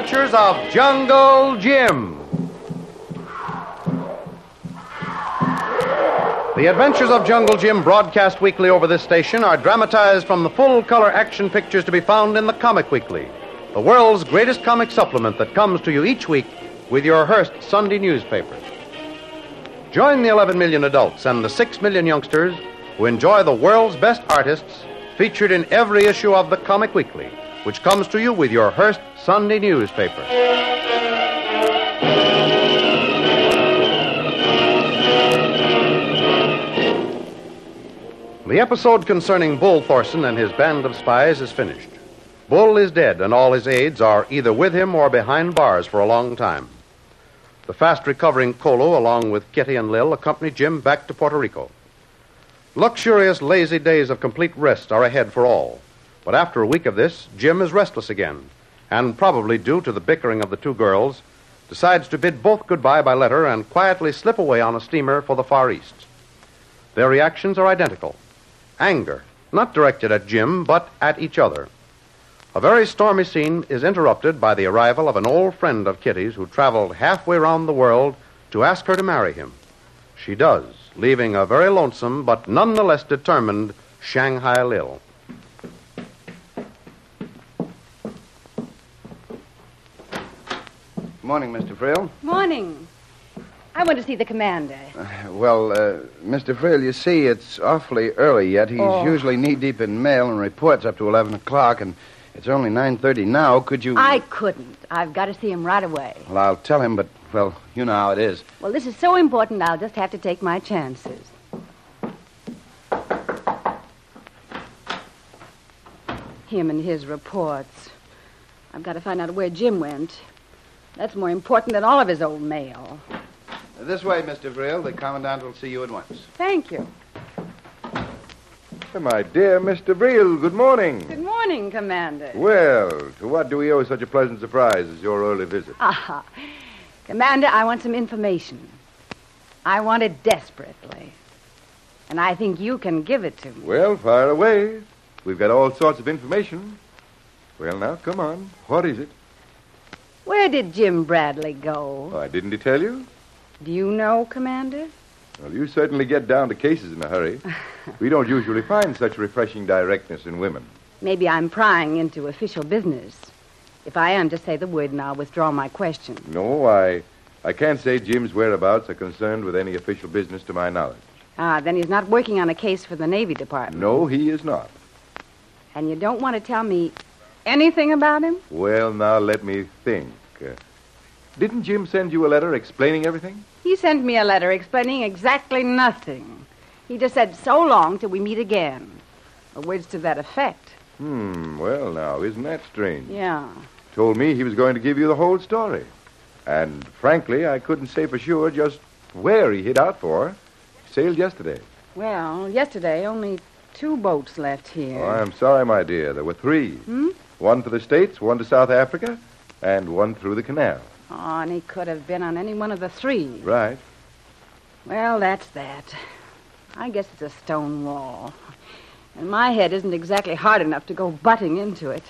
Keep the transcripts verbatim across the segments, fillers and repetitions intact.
Adventures of Jungle Jim. The Adventures of Jungle Jim, broadcast weekly over this station, are dramatized from the full-color action pictures to be found in the Comic Weekly, the world's greatest comic supplement that comes to you each week with your Hearst Sunday newspaper. Join the eleven million adults and the six million youngsters who enjoy the world's best artists featured in every issue of the Comic Weekly, which comes to you with your Hearst Sunday newspaper. The episode concerning Bull Thorson and his band of spies is finished. Bull is dead, and all his aides are either with him or behind bars for a long time. The fast-recovering Kolo, along with Kitty and Lil, accompany Jim back to Puerto Rico. Luxurious, lazy days of complete rest are ahead for all. But after a week of this, Jim is restless again, and probably due to the bickering of the two girls, decides to bid both goodbye by letter and quietly slip away on a steamer for the Far East. Their reactions are identical. Anger, not directed at Jim, but at each other. A very stormy scene is interrupted by the arrival of an old friend of Kitty's who traveled halfway around the world to ask her to marry him. She does, leaving a very lonesome but nonetheless determined Shanghai Lil. Morning, Mister Frill. Morning. I want to see the commander. Uh, well, uh, Mister Frill, you see, it's awfully early yet. He's Oh. usually knee-deep in mail and reports up to eleven o'clock, and it's only nine thirty now. Could you... I couldn't. I've got to see him right away. Well, I'll tell him, but, well, you know how it is. Well, this is so important, I'll just have to take my chances. Him and his reports. I've got to find out where Jim went. That's more important than all of his old mail. This way, Mister Frill. The Commandant will see you at once. Thank you. My dear Mister Brill, good morning. Good morning, Commander. Well, to what do we owe such a pleasant surprise as your early visit? Ah, Commander, I want some information. I want it desperately. And I think you can give it to me. Well, fire away. We've got all sorts of information. Well, now, come on. What is it? Where did Jim Bradley go? Oh, didn't he tell you? Do you know, Commander? Well, you certainly get down to cases in a hurry. We don't usually find such refreshing directness in women. Maybe I'm prying into official business. If I am, just say the word and I'll withdraw my question. No, I, I can't say Jim's whereabouts are concerned with any official business to my knowledge. Ah, then he's not working on a case for the Navy Department. No, he is not. And you don't want to tell me anything about him? Well, now, let me think. Uh, didn't Jim send you a letter explaining everything? He sent me a letter explaining exactly nothing. He just said, so long till we meet again. Or words to that effect. Hmm, well, now, isn't that strange? Yeah. Told me he was going to give you the whole story. And, frankly, I couldn't say for sure just where he hid out for. He sailed yesterday. Well, yesterday, only two boats left here. Oh, I'm sorry, my dear. There were three. Hmm? One for the States, one to South Africa, and one through the canal. Oh, and he could have been on any one of the three. Right. Well, that's that. I guess it's a stone wall. And my head isn't exactly hard enough to go butting into it.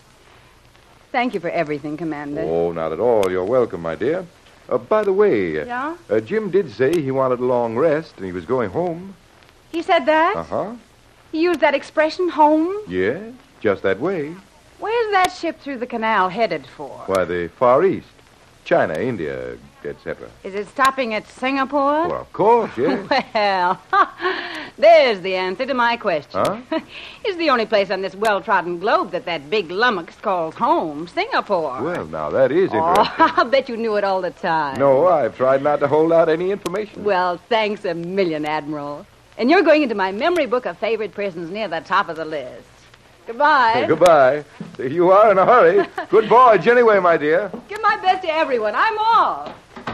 Thank you for everything, Commander. Oh, not at all. You're welcome, my dear. Uh, by the way, Yeah? uh, Jim did say he wanted a long rest and he was going home. He said that? Uh-huh. He used that expression, home? Yes, just that way. Where's that ship through the canal headed for? Why, the Far East. China, India, et cetera. Is it stopping at Singapore? Well, of course, yes. Well, there's the answer to my question. Huh? It's the only place on this well-trodden globe that that big lummox calls home, Singapore. Well, now, that is Oh, interesting. I'll bet you knew it all the time. No, I've tried not to hold out any information. Well, thanks a million, Admiral. And you're going into my memory book of favorite persons near the top of the list. Goodbye. Hey, goodbye. You are in a hurry. Good voyage anyway, my dear. Give my best to everyone. I'm off.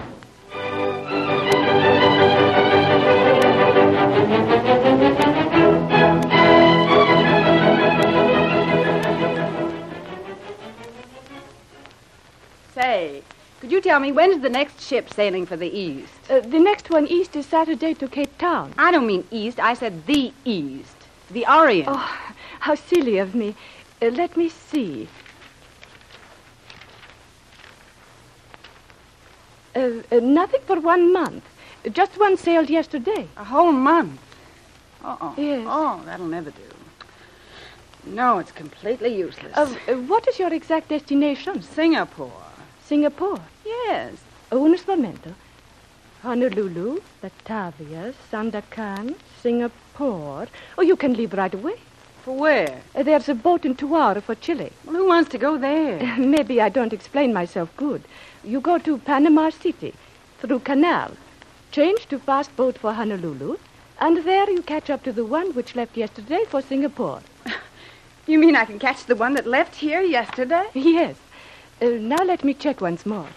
Say, could you tell me when's the next ship sailing for the East? Uh, the next one east is Saturday to Cape Town. I don't mean East. I said the East. The Orient. Oh, how silly of me. Uh, let me see. Uh, uh, nothing for one month. Just one sailed yesterday. A whole month? Uh-oh. Yes. Oh, that'll never do. No, it's completely useless. Uh, uh, what is your exact destination? Singapore. Singapore. Yes. Unos momento. Honolulu, Batavia, Sandakan, Singapore. Oh, you can leave right away. For where? Uh, there's a boat in two hours for Chile. Well, who wants to go there? Maybe I don't explain myself good. You go to Panama City, through canal, change to fast boat for Honolulu, and there you catch up to the one which left yesterday for Singapore. You mean I can catch the one that left here yesterday? Yes. Uh, now let me check once more.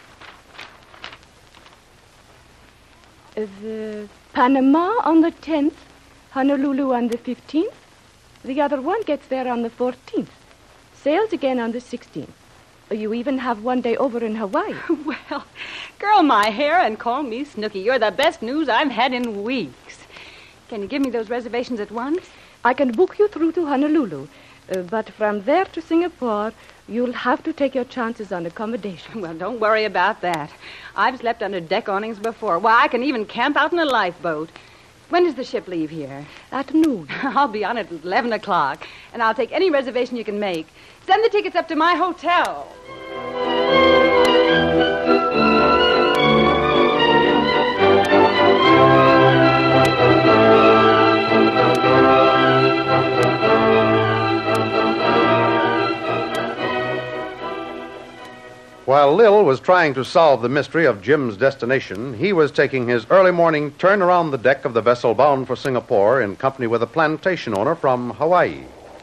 Uh, the Panama on the tenth, Honolulu on the fifteenth. The other one gets there on the fourteenth. Sails again on the sixteenth. You even have one day over in Hawaii. Well, curl my hair and call me Snooky. You're the best news I've had in weeks. Can you give me those reservations at once? I can book you through to Honolulu, uh, but from there to Singapore, you'll have to take your chances on accommodation. Well, don't worry about that. I've slept under deck awnings before. Why, I can even camp out in a lifeboat. When does the ship leave here? At noon. I'll be on at eleven o'clock, and I'll take any reservation you can make. Send the tickets up to my hotel. While Lil was trying to solve the mystery of Jim's destination, he was taking his early morning turn around the deck of the vessel bound for Singapore in company with a plantation owner from Hawaii.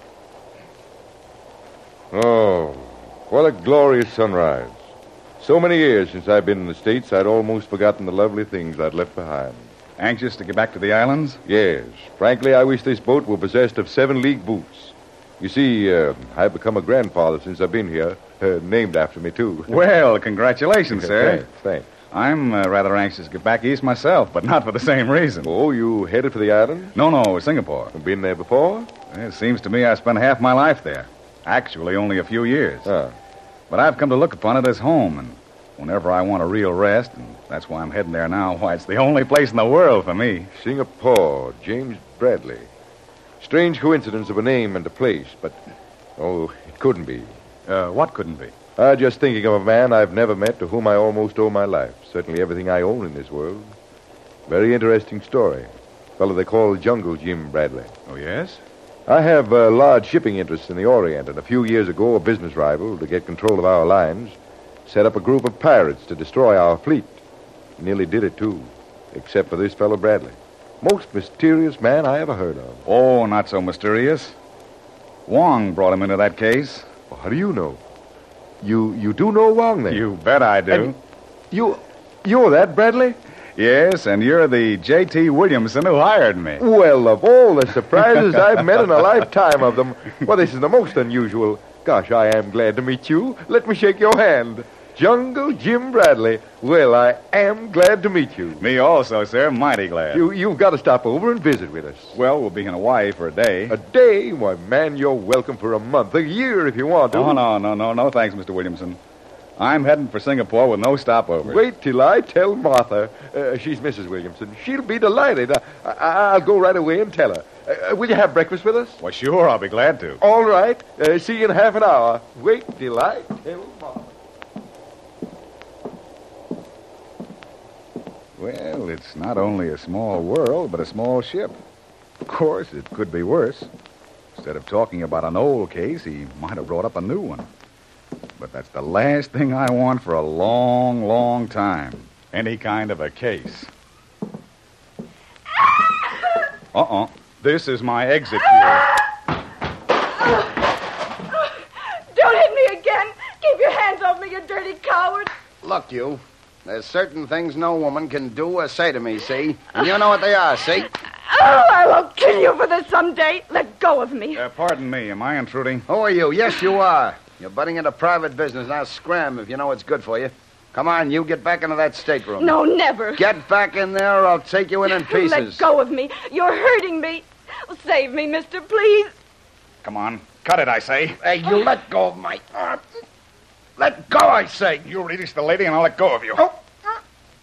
Oh, what a glorious sunrise. So many years since I've been in the States, I'd almost forgotten the lovely things I'd left behind. Anxious to get back to the islands? Yes. Frankly, I wish this boat were possessed of seven-league boots. You see, uh, I've become a grandfather since I've been here. Uh, named after me, too. Well, congratulations, sir. Thanks, thanks. I'm uh, rather anxious to get back east myself, but not for the same reason. Oh, you headed for the island? No, no, Singapore. Been there before? It seems to me I spent half my life there. Actually, only a few years. Ah. But I've come to look upon it as home, and whenever I want a real rest, and that's why I'm heading there now, why, it's the only place in the world for me. Singapore, James Bradley. Strange coincidence of a name and a place, but, oh, it couldn't be. Uh, what couldn't be? I'm just thinking of a man I've never met to whom I almost owe my life. Certainly everything I own in this world. Very interesting story. Fellow they call Jungle Jim Bradley. Oh, yes? I have uh, large shipping interests in the Orient, and a few years ago, a business rival, to get control of our lines, set up a group of pirates to destroy our fleet. Nearly did it, too, except for this fellow Bradley. Most mysterious man I ever heard of. Oh, not so mysterious. Wong brought him into that case. Well, how do you know? You you do know Wong, then? You bet I do. And you, you're that Bradley? Yes, and you're the J T Williamson who hired me. Well, of all the surprises I've met in a lifetime of them, well, this is the most unusual. Gosh, I am glad to meet you. Let me shake your hand. Jungle Jim Bradley. Well, I am glad to meet you. Me also, sir. Mighty glad. You, you've got to stop over and visit with us. Well, we'll be in Hawaii for a day. A day? Why, man, you're welcome for a month, a year if you want to. No, no, no, no, no, thanks, Mister Williamson. I'm heading for Singapore with no stopover. Wait till I tell Martha. Uh, she's Missus Williamson. She'll be delighted. I, I, I'll go right away and tell her. Uh, will you have breakfast with us? Well, sure, I'll be glad to. All right. Uh, see you in half an hour. Wait till I tell Martha. Well, it's not only a small world, but a small ship. Of course, it could be worse. Instead of talking about an old case, he might have brought up a new one. But that's the last thing I want for a long, long time. Any kind of a case. Uh-uh. This is my exit here. Don't hit me again. Keep your hands off me, you dirty coward. Look, you. There's certain things no woman can do or say to me, see? And you know what they are, see? Oh, I will kill you for this someday. Let go of me. Uh, pardon me, am I intruding? Who are you? Yes, you are. You're butting into private business. Now scram if you know what's good for you. Come on, you get back into that stateroom. No, never. Get back in there or I'll take you in in pieces. Let go of me. You're hurting me. Save me, mister, please. Come on. Cut it, I say. Hey, you let go of my arm. Let go, I say. You release the lady and I'll let go of you. Oh.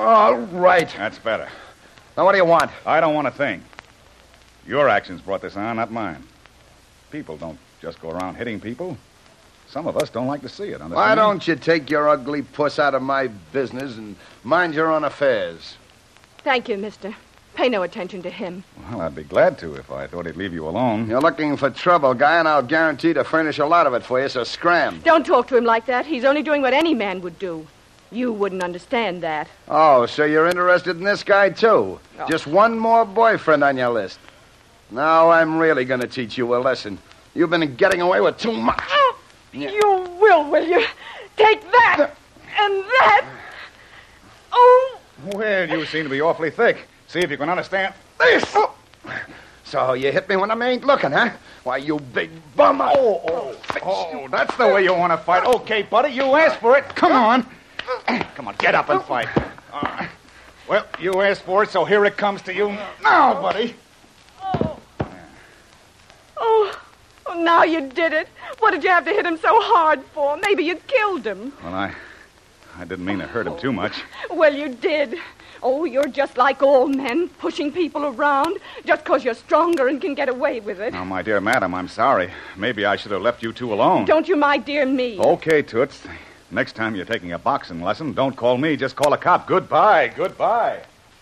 All right. That's better. Now, what do you want? I don't want a thing. Your actions brought this on, not mine. People don't just go around hitting people. Some of us don't like to see it, understand? Why don't you take your ugly puss out of my business and mind your own affairs? Thank you, mister. Pay no attention to him. Well, I'd be glad to if I thought he'd leave you alone. You're looking for trouble, guy, and I'll guarantee to furnish a lot of it for you, so scram. Don't talk to him like that. He's only doing what any man would do. You wouldn't understand that. Oh, so you're interested in this guy, too? Oh. Just one more boyfriend on your list. Now I'm really going to teach you a lesson. You've been getting away with too much. Oh, Yeah. You will, will you? Take that and that. Oh, Well, you seem to be awfully thick. See if you can understand this. Oh. So you hit me when I ain't looking, huh? Why, you big bum. Oh, oh, oh, that's the way you want to fight. Okay, buddy, you asked for it. Come on. Come on, get up and fight. Uh, well, you asked for it, so here it comes to you now, buddy. oh, oh, oh, now you did it. What did you have to hit him so hard for? Maybe you killed him. Well, I, I didn't mean to hurt him too much. Well, you did. Oh, you're just like all men, pushing people around just because you're stronger and can get away with it. Now, my dear madam, I'm sorry. Maybe I should have left you two alone. Don't you, my dear me? Okay, Toots. Next time you're taking a boxing lesson, don't call me. Just call a cop. Goodbye. Goodbye.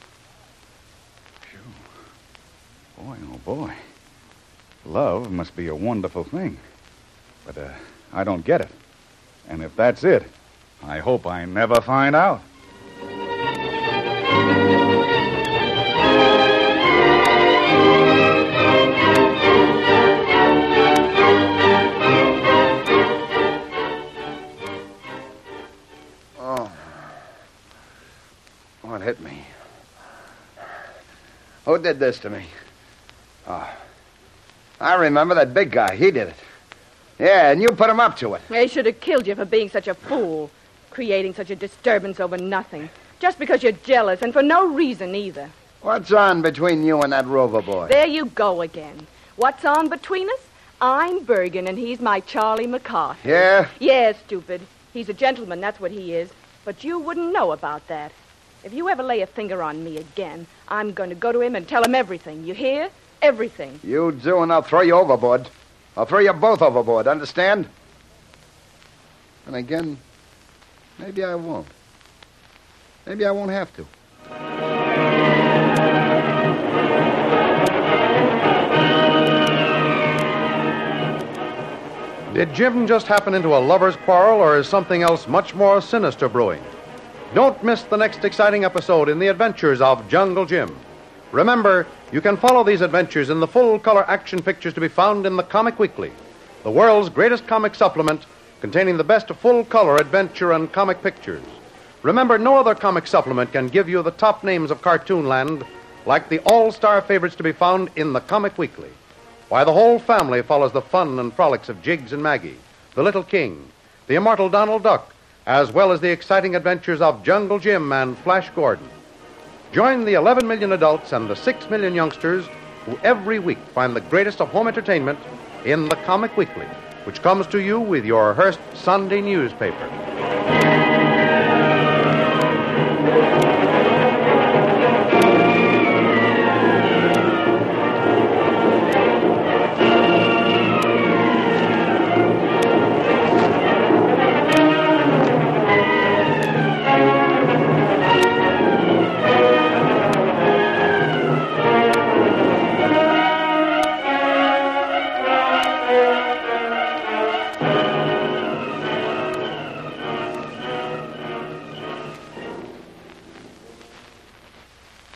Phew. Boy, oh, boy. Love must be a wonderful thing. But uh, I don't get it. And if that's it, I hope I never find out. What hit me? Who did this to me? Oh, I remember that big guy. He did it. Yeah, and you put him up to it. They should have killed you for being such a fool, creating such a disturbance over nothing, just because you're jealous, and for no reason either. What's on between you and that Rover boy? There you go again. What's on between us? I'm Bergen, and he's my Charlie McCarthy. Yeah? Yeah, stupid. He's a gentleman, that's what he is. But you wouldn't know about that. If you ever lay a finger on me again, I'm going to go to him and tell him everything. You hear? Everything. You do, and I'll throw you overboard. I'll throw you both overboard, understand? And again, maybe I won't. Maybe I won't have to. Did Jim just happen into a lover's quarrel, or is something else much more sinister brewing? Don't miss the next exciting episode in the adventures of Jungle Jim. Remember, you can follow these adventures in the full-color action pictures to be found in the Comic Weekly, the world's greatest comic supplement containing the best full-color adventure and comic pictures. Remember, no other comic supplement can give you the top names of Cartoonland like the all-star favorites to be found in the Comic Weekly. Why, the whole family follows the fun and frolics of Jiggs and Maggie, the Little King, the immortal Donald Duck, as well as the exciting adventures of Jungle Jim and Flash Gordon. Join the eleven million adults and the six million youngsters who every week find the greatest of home entertainment in the Comic Weekly, which comes to you with your Hearst Sunday newspaper.